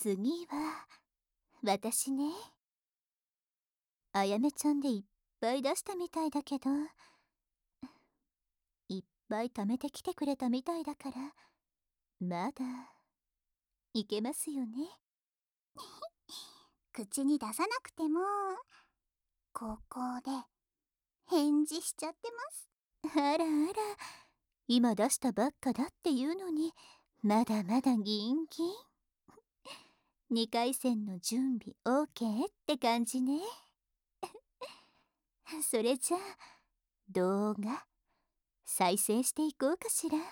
次は私ね。あやめちゃんでいっぱい出したみたいだけど、いっぱい貯めてきてくれたみたいだから、まだいけますよね。 口に出さなくても、ここで返事しちゃってます。 あらあら、今出したばっかだっていうのに、まだまだギンギン。2回戦の準備 OK って感じね。それじゃあ動画再生していこうかしら。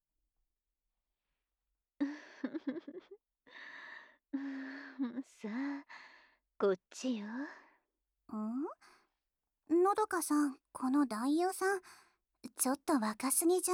さあこっちよ。 のどかさん、この男優さん、ちょっと若すぎじゃ。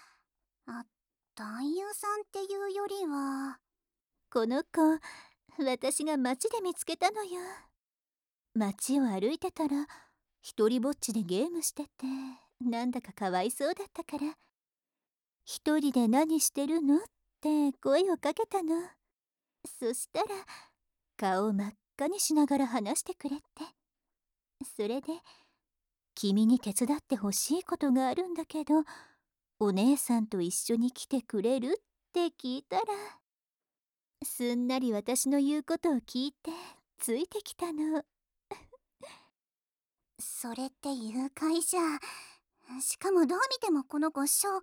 男優さんっていうよりは。 この子、私が街で見つけたのよ。街を歩いてたら一人ぼっちでゲームしてて、なんだかかわいそうだったから、一人で何してるのって声をかけたの。そしたら顔を真っ赤にしながら話してくれて、それで君に手伝ってほしいことがあるんだけど、お姉さんと一緒に来てくれるって聞いたら、すんなり私の言うことを聞いてついてきたの。 それって誘拐じゃ。しかもどう見てもこの子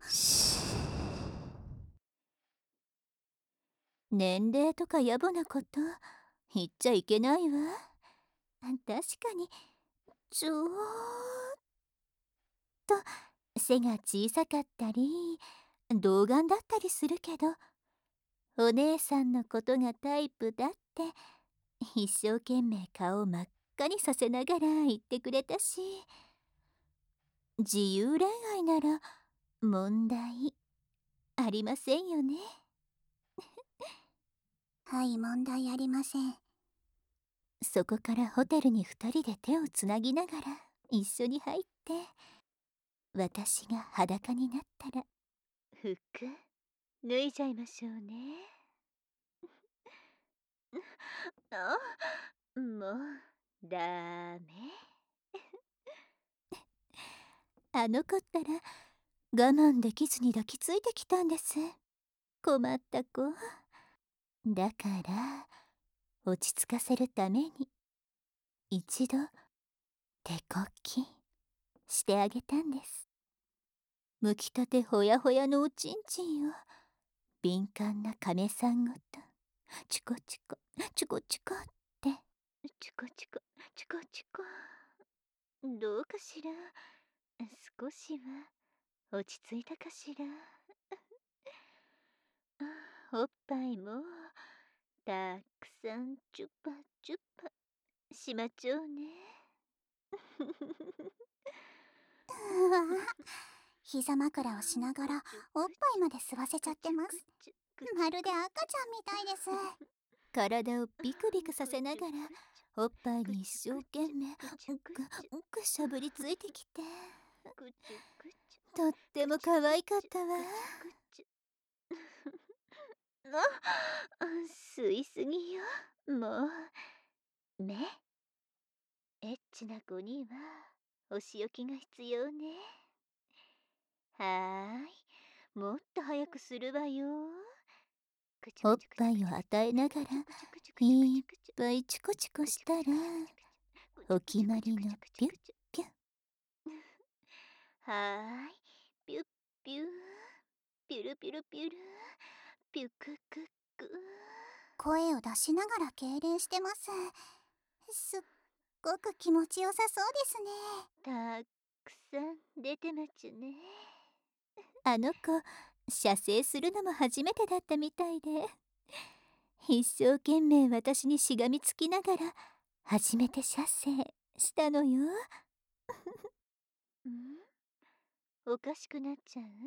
年齢とか野暮なこと言っちゃいけないわ。確かにちょーっと背が小さかったり童顔だったりするけど、お姉さんのことがタイプだって一生懸命顔を真っ赤にさせながら言ってくれたし、自由恋愛なら問題ありませんよね。 はい、問題ありません。 そこからホテルに2人で手をつなぎながら一緒に入って、私が裸になったら服脱いじゃいましょうね。もうダメ。あの子ったら我慢できずに抱きついてきたんです。困った子だから、落ち着かせるために一度手こきしてあげたんです。むきたてほやほやのおちんちんを敏感な亀さんごとチコチコチコチコってチコチコチコチコ。どうかしら、少しは落ち着いたかしら。おっぱいもたくさんチュパチュパしまちょうね。 うわ膝枕をしながらおっぱいまで吸わせちゃってます。まるで赤ちゃんみたいです。 体をビクビクさせながらおっぱいに一生懸命しゃぶりついてきて、とっても可愛かったわ。吸いすぎよもうね。エッチな子にはお仕置きが必要ね。はーい、もっと早くするわよ。おっぱいを与えながらいっぱいチコチコしたら、お決まりのピュッピュッ。はーい、ピュッピューピュルピュルピュルピュククク。 声を出しながら痙攣してます。すっごく気持ちよさそうですね。 たくさん出てまちゅね。あの子射精するのも初めてだったみたいで、一生懸命私にしがみつきながら初めて射精したのよ。ん、おかしくなっちゃう？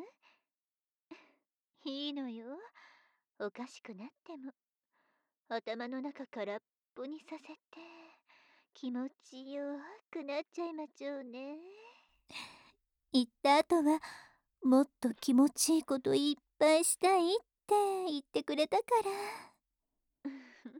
いいのよ、おかしくなっても。頭の中空っぽにさせて気持ちよくなっちゃいまちょうね。言った後はもっと気持ちいいこといっぱいしたいって言ってくれたから。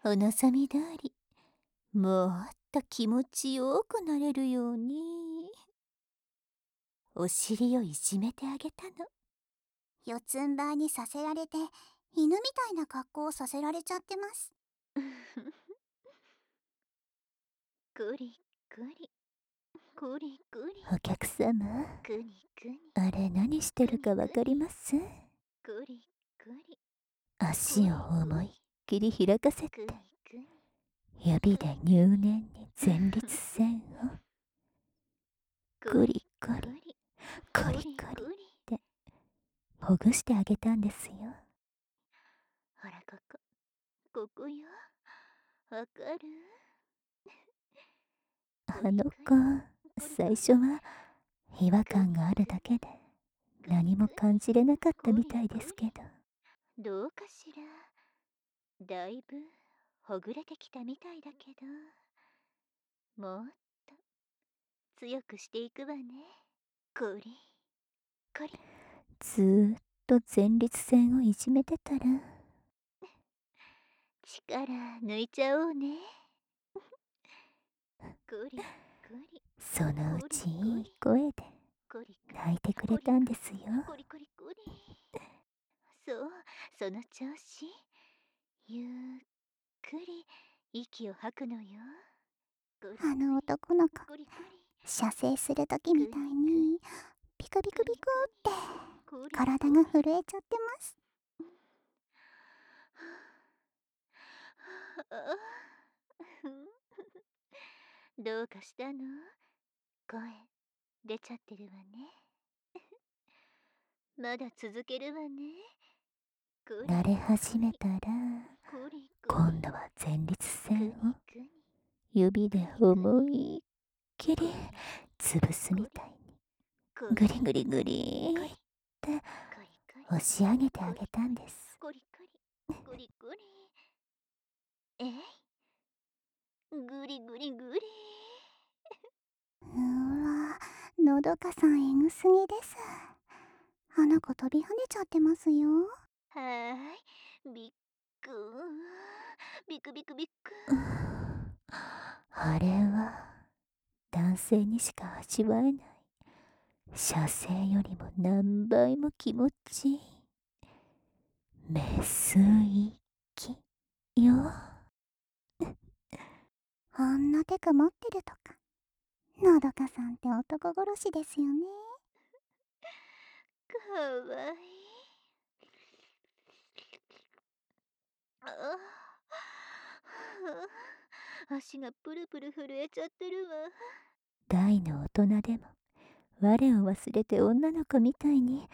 お望み通り、もっと気持ちよくなれるように、お尻をいじめてあげたの。 四つん這いにさせられて、犬みたいな格好をさせられちゃってます。 くりくり、くりくり。お客様、くにくに。あれ何してるかわかります？くりくり。足を思いっきり開かせて、指で入念に前立腺をくりくり、くりくりってほぐしてあげたんですよ。ほらここよ。わかる？あの子、最初は違和感があるだけで何も感じれなかったみたいですけど。どうかしら。だいぶほぐれてきたみたいだけど、もっと強くしていくわね。こりこり。ずーっと前立腺をいじめてたら、力抜いちゃおうね。こりこり。そのうちいい声で泣いてくれたんですよ。こりこりこり。そう、その調子。ゆっくり息を吐くのよ。 あの男の子、射精する時みたいにビクビクビクって体が震えちゃってます。 どうかしたの？声出ちゃってるわね。まだ続けるわね。慣れ始めたら、今度は前立腺を指で思いっきり潰すみたいにグリグリグリって押し上げてあげたんです。えい、グリグリグリ。 のどかさんえぐすぎです。あの子飛び跳ねちゃってますよ。 はーい、ビックー、ビクビクビックー。あれは男性にしか味わえない射精よりも何倍も気持ちいいメス息よ。 あんなテク持ってるとか。のどかさんって男殺しですよね。 かわいい。足がプルプル震えちゃってるわ。大の大人でも我を忘れて女の子みたいに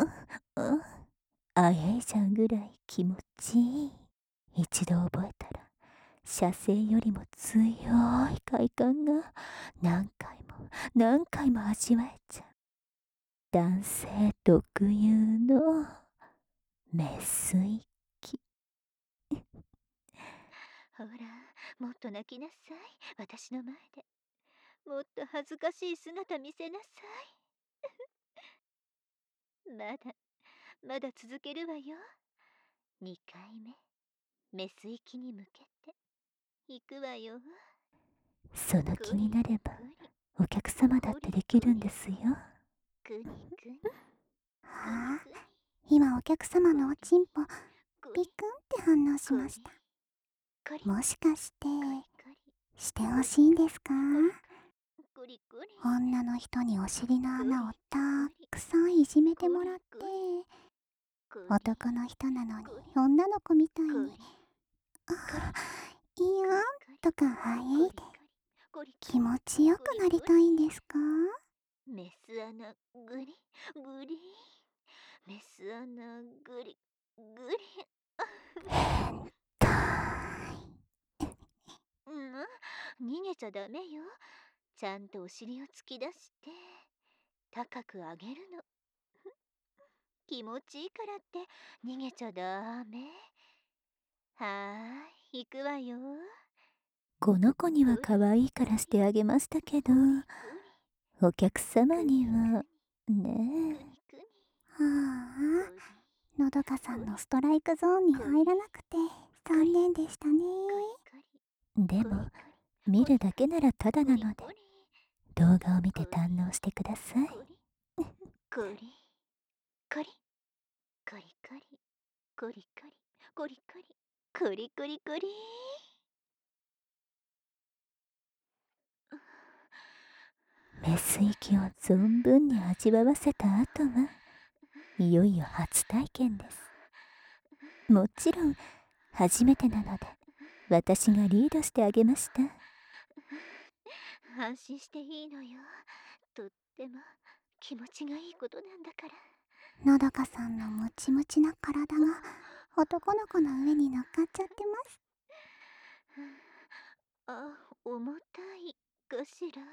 あえいじゃうぐらい気持ちいい。一度覚えたら射精よりも強い快感が何回も何回も味わえちゃう。男性特有のメス息。ほら、もっと泣きなさい。私の前で。もっと恥ずかしい姿見せなさい。まだ続けるわよ。2回目、メス息に向けて行くわよ。その気になればお客様だってできるんですよ。 はあ、今お客様のおちんぽビクンって反応しました。もしかしてほしいんですか？女の人にお尻の穴をたくさんいじめてもらって、男の人なのに女の子みたいに「あいいやん」とかあえいで気持ちよくなりたいんですか？ メス穴グリグリ、メス穴グリグリ。 変態。 逃げちゃダメよ。ちゃんとお尻を突き出して高く上げるの。気持ちいいからって逃げちゃダメ。はーい、行くわよ。この子には可愛いからしてあげましたけど、お客様にはねえ。 はあ、のどかさんのストライクゾーンに入らなくて残念でしたね。 でも見るだけならただなので、動画を見て堪能してください。 コリコリコリコリコリコリコリコリコリコリコリ。 メス息を存分に味わわせた後はいよいよ初体験です。もちろん初めてなので私がリードしてあげました。 安心していいのよ。とっても気持ちがいいことなんだから。のどかさんのムチムチな体が男の子の上に乗っかっちゃってます。あ、重たいかしら。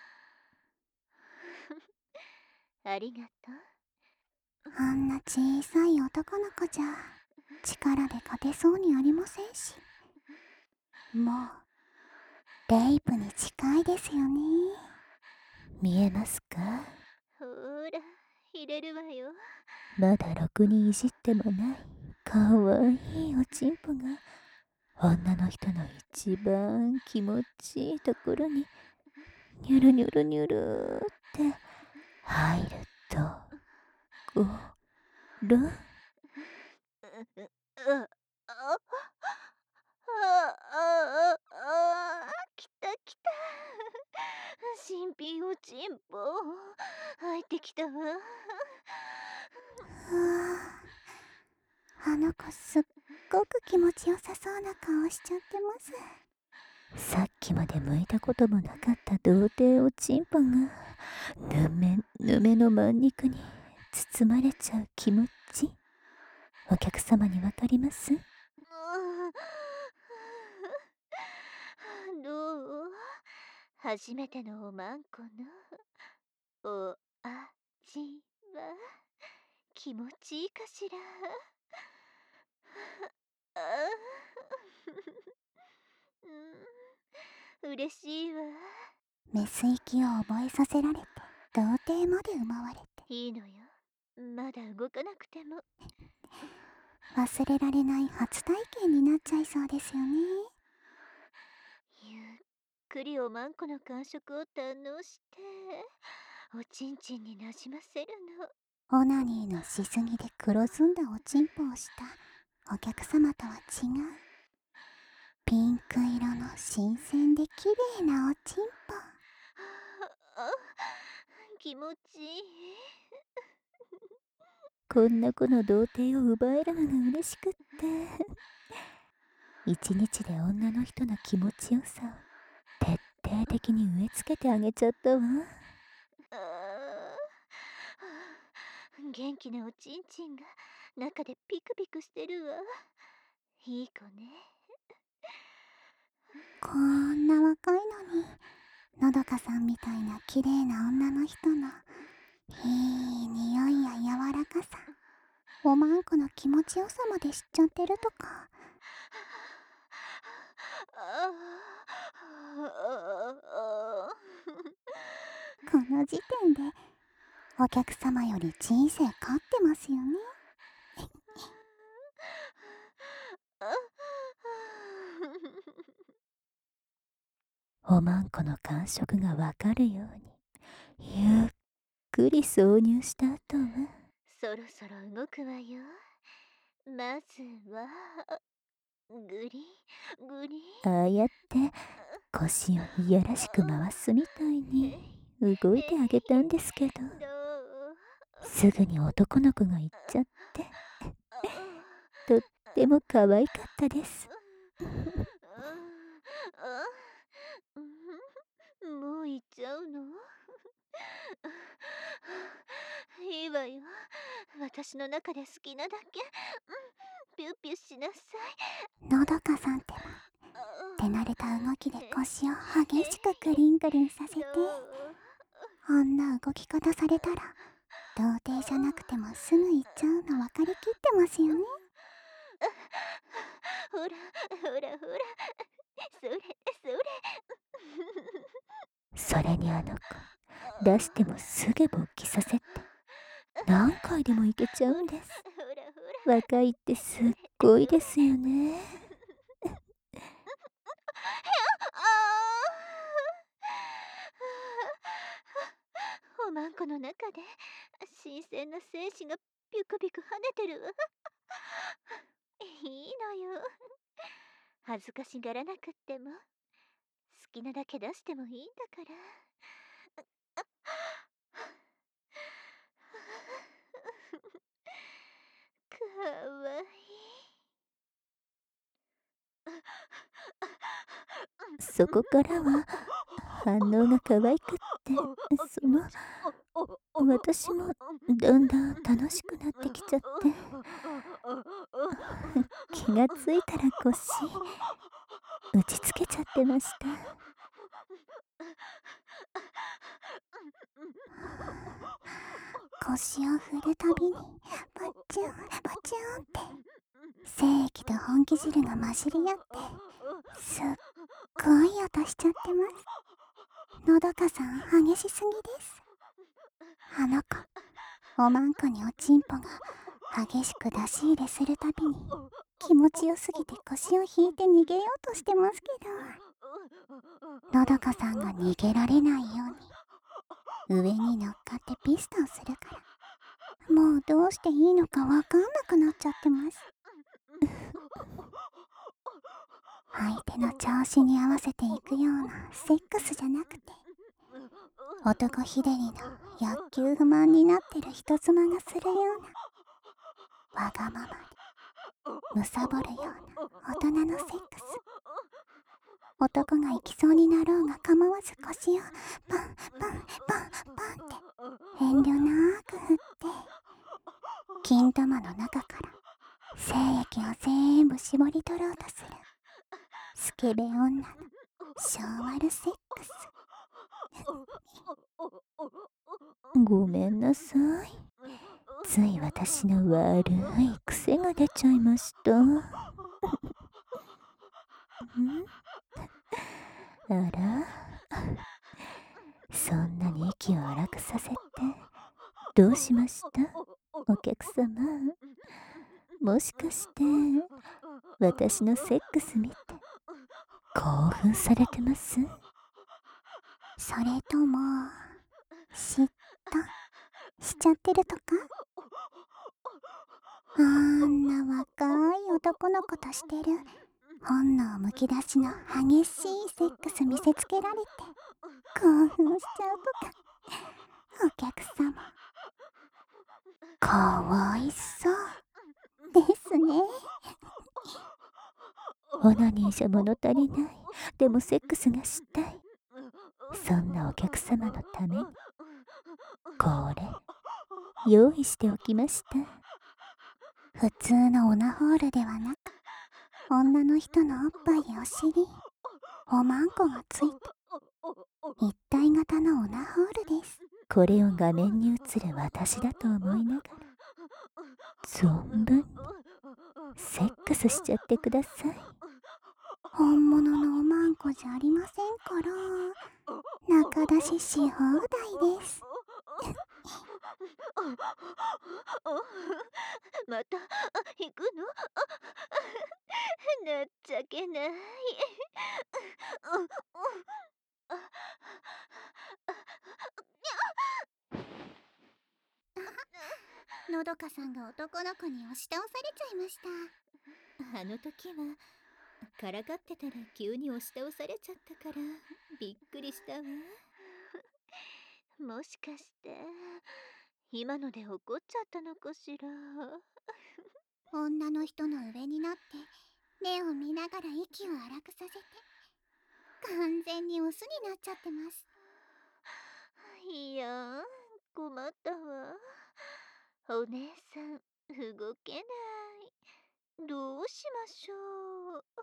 ありがとう。あんな小さい男の子じゃ力で勝てそうにありませんし、もうレイプに近いですよね。 見えますか？ ほら入れるわよ。 まだろくにいじってもないかわいいおちんぽが女の人の一番気持ちいいところにニュルニュルニュルって入るところ。 来た来た。新品おちんぽ入ってきたわ。あの子すっごく気持ちよさそうな顔しちゃってます。 さっきまで向いたこともなかった童貞おちんぽがぬめぬめのまん肉に包まれちゃう気持ち、お客様にわかります？ どう？初めてのおまんこのお味は気持ちいいかしら。嬉しいわ。メス息を覚えさせられて童貞まで奪われて。いいのよ、まだ動かなくても。忘れられない初体験になっちゃいそうですよね。ゆっくりおまんこの感触を堪能しておちんちんになじませるの。オナニーのしすぎで黒ずんだおちんぽをしたお客様とは違うピンク色の新鮮で綺麗なおちんぽ。気持ちいい。 こんな子の童貞を奪えるのが嬉しくって一日で女の人の気持ちよさを徹底的に植え付けてあげちゃったわ。 元気なおちんちんが中でピクピクしてるわ。いい子ね。こんな若いのにのどかさんみたいな綺麗な女の人のいい匂いや柔らかさ、おまんこの気持ちよさまで知っちゃってるとか。この時点でお客様より人生勝ってますよね。 おまんこの感触がわかるようにゆっくり挿入した後はそろそろ動くわよ。まずはグリグリ。 ああやって腰をいやらしく回すみたいに動いてあげたんですけど、すぐに男の子が行っちゃってとっても可愛かったです。 もう行っちゃうの？いいわよ。私の中で好きなだけ、ピュッピュッしなさい。のどかさんってば手慣れた動きで腰を激しくクリンクリンさせて、あんな動き方されたら童貞じゃなくてもすぐ行っちゃうの分かりきってますよね。ほらほらほら、それそれ。 それにあの子出してもすぐ勃起させて何回でもいけちゃうんです。若いってすっごいですよね。 おまんこの中で新鮮な精子がビュクビュク跳ねてるわ。いいのよ。恥ずかしがらなくっても好きなだけ出してもいいんだから。かわいい。そこからは反応が可愛くって、私もだんだん楽しくなってきちゃって、気がついたら腰打ちつけちゃってました。 腰を振るたびにバチュンバチュンって精液と本気汁が混じり合ってすっごい音しちゃってます。のどかさん激しすぎです。あの子おまんこにおちんぽが激しく出し入れするたびに気持ちよすぎて腰を引いて逃げようとしてますけど、のどかさんが逃げられないように上に乗っかってピストンするからもうどうしていいのかわかんなくなっちゃってます。相手の調子に合わせていくようなセックスじゃなくて、男ひでりの欲求不満になってる人妻がするようなわがままに貪るような大人のセックス。男が行きそうになろうが構わず腰をパンパンパンパンって遠慮なく振って金玉の中から精液を全部絞り取ろうとするスケベ女の性悪セックス。 ごめんなさい。つい私の悪い癖が出ちゃいました。あら、そんなに息を荒くさせてどうしました、お客様。もしかして私のセックス見て興奮されてます？ それとも嫉妬しちゃってるとか？あんな若い男の子としてる本能むき出しの激しいセックス見せつけられて興奮しちゃうとか？お客様かわいそうですね。 オナニーじゃ物足りない。でもセックスがしたい。そんなお客様のためにこれ用意しておきました。 普通のオナホールではなく女の人のおっぱいお尻おまんこがついた一体型のオナホールです。 これを画面に映る私だと思いながら存分にセックスしちゃってください。 本物のおまんこじゃありませんから中出しし放題です。 また行くの？なっちゃけない。 のどかさんが男の子に押し倒されちゃいました。 あの時はからかってたら急に押し倒されちゃったからびっくりしたわ。もしかして今ので怒っちゃったのかしら。 女の人の上になって目を見ながら息を荒くさせて完全にオスになっちゃってます。 いやー、困ったわ。お姉さん動けない。どうしましょう。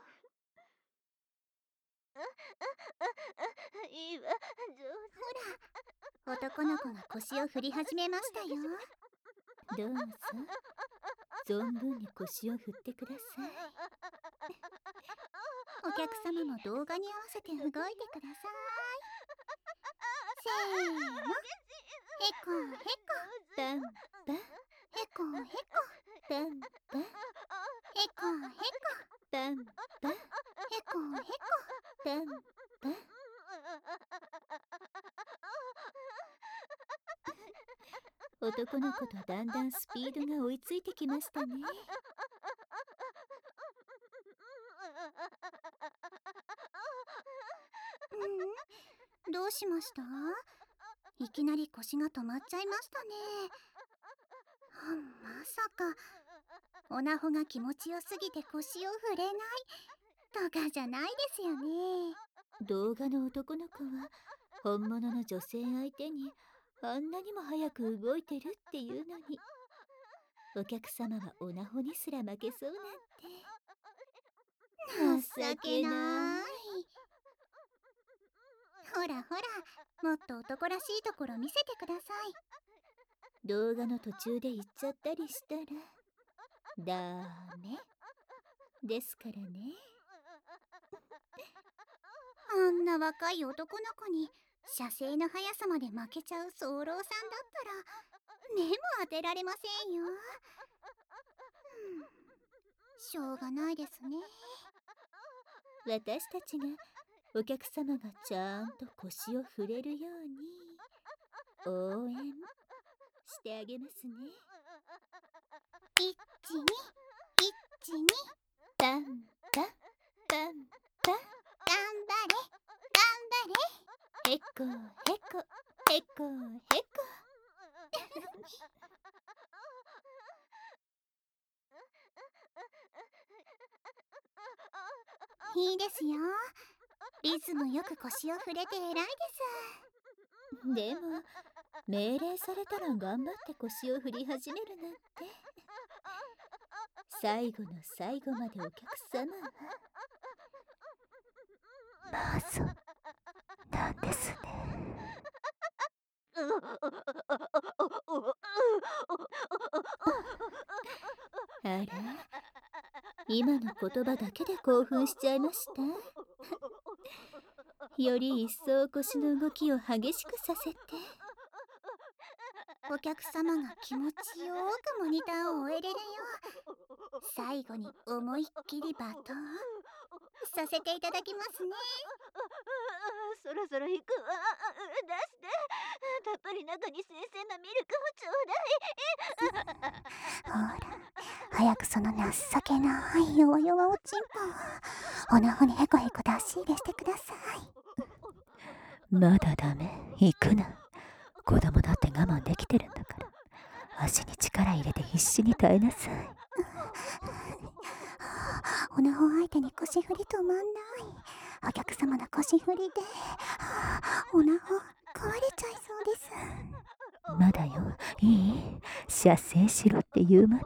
いいわ、 ほら男の子が腰を振り始めましたよ。 どうぞ存分に腰を振ってください。 お客様も動画に合わせて動いてください。せーの、へこへこパンパンへこへこパンパンへこへこパンパンへこへこパンパン。男の子とだんだんスピードが追いついてきましたね。 どうしました？いきなり腰が止まっちゃいましたね。まさかオナホが気持ちよすぎて腰を振れないとかじゃないですよね。 動画の男の子は本物の女性相手にあんなにも早く動いてるっていうのに、お客様はオナホにすら負けそうなんて情けない。 ほらほら、もっと男らしいところ見せてください。 動画の途中で言っちゃったりしたらダメですからね。 あんな若い男の子に射精の速さまで負けちゃう早漏さんだったら目も当てられませんよ。しょうがないですね。 私たちがお客様がちゃんと腰を振れるように応援してあげますね。 1212 パンパンパンパン。 頑張れ頑張れ。 へこへこへこへこ。 いいですよ。リズムよく腰を振れて偉いです。 でも命令されたら頑張って腰を振り始めるなんて、最後の最後までお客様はマゾなんですね。あら、今の言葉だけで興奮しちゃいました。より一層腰の動きを激しくさせて。 お客様が気持ちよくモニターを終えれるよう、最後に思いっきりバトンさせていただきますね。 そろそろ行くわ。出して。たっぷり中に新鮮なミルクをちょうだい。 ほら、早くその情けない弱々おちんぽをオナホにヘコヘコ出し入れしてください。 まだダメ、行くな。子供だって我慢できてるんだから、足に力入れて必死に耐えなさい。 オナホ相手に腰振り止まんない。お客様の腰振りでオナホ壊れちゃいそうです。 まだよ、いい？射精しろって言うまで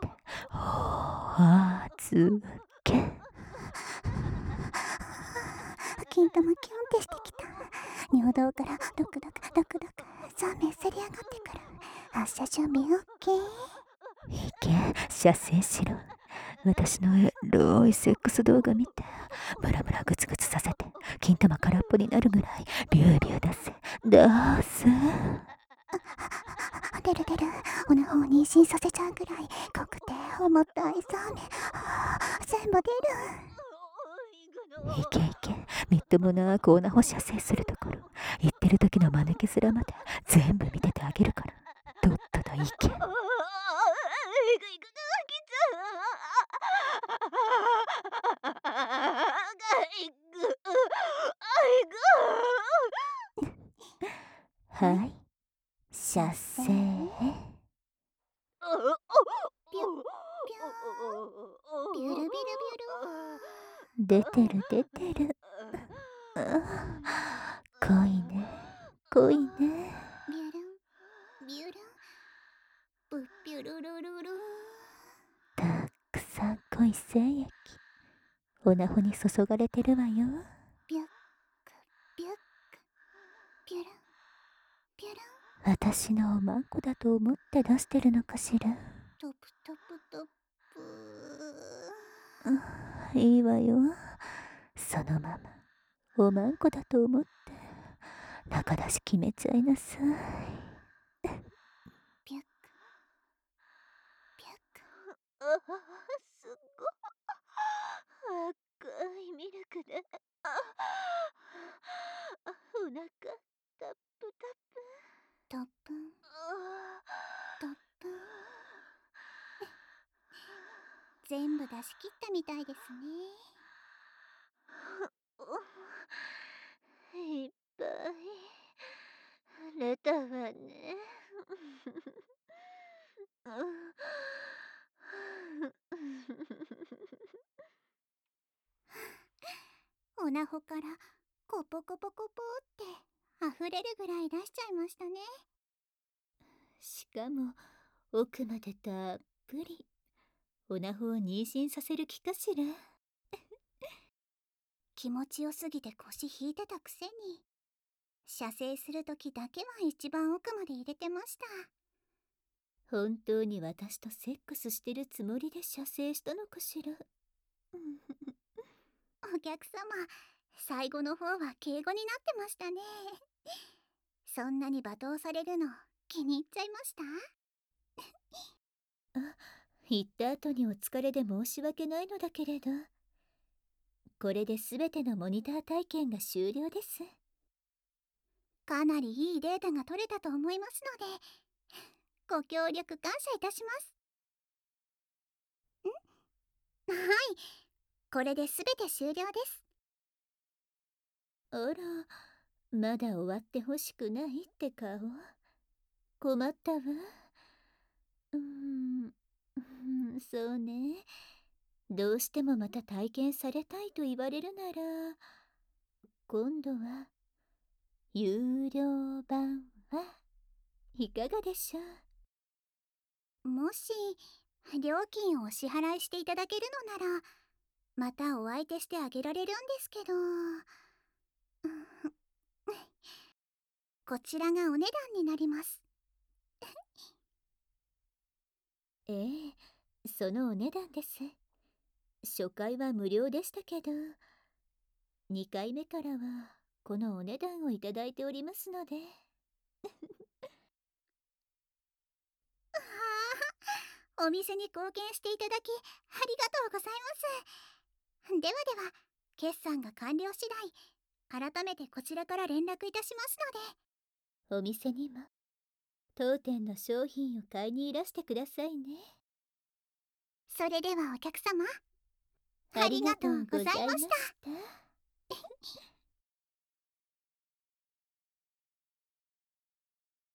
預け。 金玉キュンってしてきた。尿道からドクドクドクドクそうめんせり上がってくる。発射準備 OK。 いけ、射精しろ。私のエロいセックス動画見て、ムラムラグツグツさせて金玉空っぽになるぐらいビュービュー出せ出る出る。オナホを妊娠させちゃうぐらい濃くて重たいそうめん全部出る。 いけいけ、みっともなくオナホ射精するところ、言ってる時の間抜け面まで全部見ててあげるから、とっとといけ。はい、射精。 ピュビュルビルビュル。 出てる出てる。濃いね濃いね。 ビュルンビュルンブッビュルルルル。 たくさん濃い精液オナホに注がれてるわよ。 ビュックビュックビュルンビュルン。 私のおまんこだと思って出してるのかしら。 トプトプトプ。 いいわよ、そのままおまんこだと思って中出し決めちゃいなさい。 ビュックビュック。 すごい赤いミルクで出し切ったみたいですね。 いっぱい寝たわね。 おなほからコポコポコポって溢れるぐらい出しちゃいましたね。 しかも奥までたっぷり。おなほを妊娠させる気かしら。 気持ちよすぎて腰引いてたくせに、射精するときだけは一番奥まで入れてました。 本当に私とセックスしてるつもりで射精したのかしら。 お客様、最後の方は敬語になってましたね。そんなに罵倒されるの気に入っちゃいました？ 言った後にお疲れで申し訳ないのだけれど、これで全てのモニター体験が終了です。 かなりいいデータが取れたと思いますので、ご協力感謝いたします。はい、これで全て終了です。 あら、まだ終わってほしくないって顔。困ったわ。そうね。どうしてもまた体験されたいと言われるなら、今度は有料版はいかがでしょう。 もし料金をお支払いしていただけるのなら、またお相手してあげられるんですけど、こちらがお値段になります。 ええ、そのお値段です。初回は無料でしたけど、2回目からはこのお値段をいただいておりますので。 お店に貢献していただきありがとうございます。ではでは、決算が完了次第、改めてこちらから連絡いたしますので。 お店にも当店の商品を買いにいらしてくださいね。 それではお客様、 ありがとうございましありがとうございました。 た。